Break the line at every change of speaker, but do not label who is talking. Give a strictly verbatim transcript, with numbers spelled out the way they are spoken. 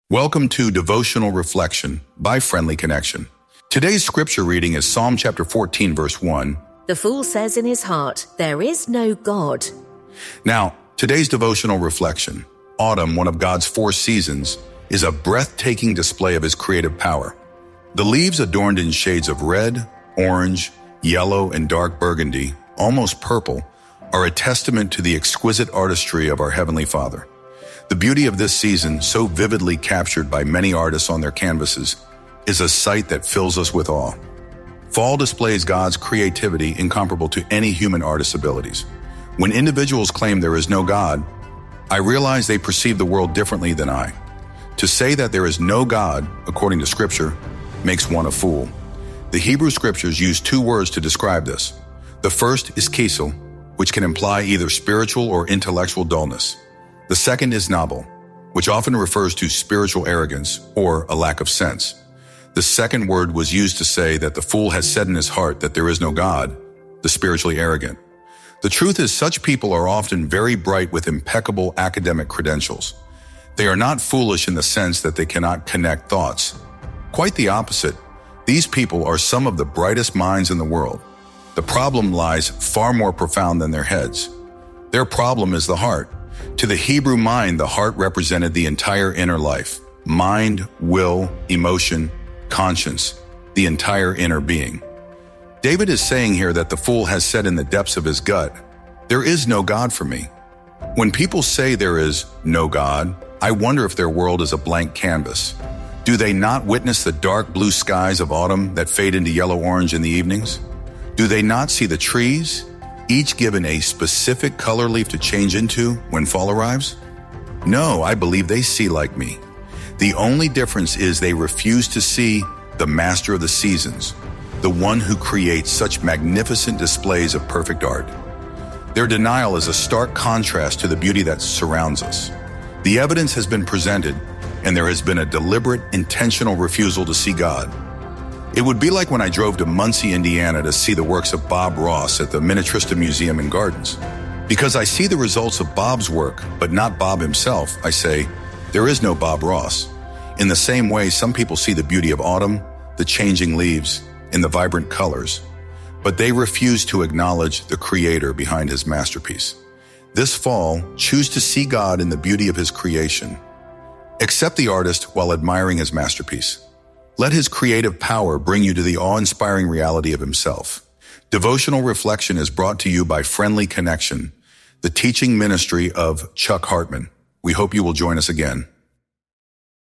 Welcome to Devotional Reflection by Friendly Connection. Today's scripture reading is Psalm chapter fourteen, verse one.
The fool says in his heart, there is no God.
Now, today's devotional reflection, autumn, one of God's four seasons, is a breathtaking display of his creative power. The leaves adorned in shades of red, orange, yellow, and dark burgundy, almost purple, are a testament to the exquisite artistry of our Heavenly Father. The beauty of this season, so vividly captured by many artists on their canvases, is a sight that fills us with awe. Fall displays God's creativity incomparable to any human artist's abilities. When individuals claim there is no God, I realize they perceive the world differently than I. To say that there is no God, according to Scripture, makes one a fool. The Hebrew Scriptures use two words to describe this. The first is kesel, which can imply either spiritual or intellectual dullness. The second is nabal, which often refers to spiritual arrogance or a lack of sense. The second word was used to say that the fool has said in his heart that there is no God, the spiritually arrogant. The truth is, such people are often very bright with impeccable academic credentials. They are not foolish in the sense that they cannot connect thoughts. Quite the opposite. These people are some of the brightest minds in the world. The problem lies far more profound than their heads. Their problem is the heart. To the Hebrew mind, the heart represented the entire inner life. Mind, will, emotion, conscience, the entire inner being. David is saying here that the fool has said in the depths of his gut, there is no God for me. When people say there is no God, I wonder if their world is a blank canvas. Do they not witness the dark blue skies of autumn that fade into yellow-orange in the evenings? Do they not see the trees, each given a specific color leaf to change into when fall arrives? No, I believe they see like me. The only difference is they refuse to see the master of the seasons, the one who creates such magnificent displays of perfect art. Their denial is a stark contrast to the beauty that surrounds us. The evidence has been presented, and there has been a deliberate, intentional refusal to see God. It would be like when I drove to Muncie, Indiana to see the works of Bob Ross at the Minnetrista Museum and Gardens. Because I see the results of Bob's work, but not Bob himself, I say, there is no Bob Ross. In the same way, some people see the beauty of autumn, the changing leaves, and the vibrant colors, but they refuse to acknowledge the creator behind his masterpiece. This fall, choose to see God in the beauty of his creation. Accept the artist while admiring his masterpiece. Let his creative power bring you to the awe-inspiring reality of himself. Devotional Reflection is brought to you by Friendly Connection, the teaching ministry of Chuck Hartman. We hope you will join us again.